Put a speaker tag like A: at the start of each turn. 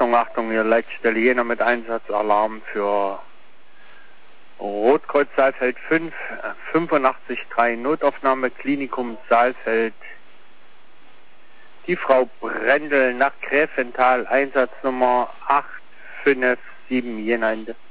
A: Achtung, hier Leitstelle Jena mit Einsatzalarm für Rotkreuz Saalfeld 5, 85-3 Notaufnahme, Klinikum Saalfeld. Die Frau Brendel nach Gräfenthal, Einsatznummer 857 Jena Ende.